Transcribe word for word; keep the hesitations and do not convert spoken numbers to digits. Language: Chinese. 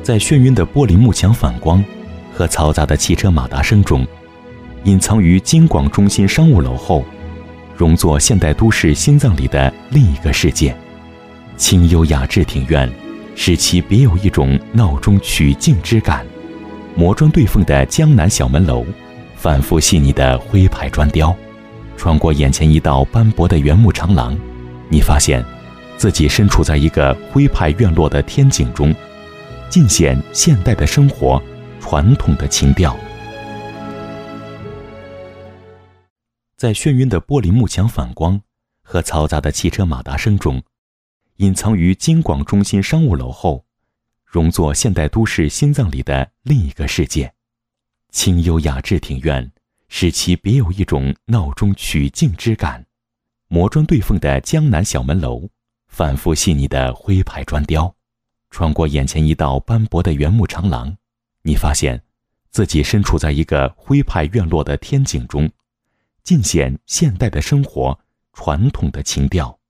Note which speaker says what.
Speaker 1: 在眩晕的玻璃幕墙反光和嘈杂的汽车马达声中，隐藏于京广中心商务楼后，融作现代都市心脏里的另一个世界。清幽雅致庭院，使其别有一种闹中取静之感。磨砖对缝的江南小门楼，反复细腻的徽牌砖雕，穿过眼前一道斑驳的原木长廊，你发现自己身处在一个徽派院落的天井中，尽显现代的生活传统的情调。在眩晕的玻璃幕墙反光和嘈杂的汽车马达声中，隐藏于京广中心商务楼后，融作现代都市心脏里的另一个世界。清幽雅致庭院，使其别有一种闹中取静之感。磨砖对缝的江南小门楼，反复细腻的徽牌砖雕，穿过眼前一道斑驳的原木长廊，你发现自己身处在一个徽派院落的天井中，尽显现代的生活传统的情调。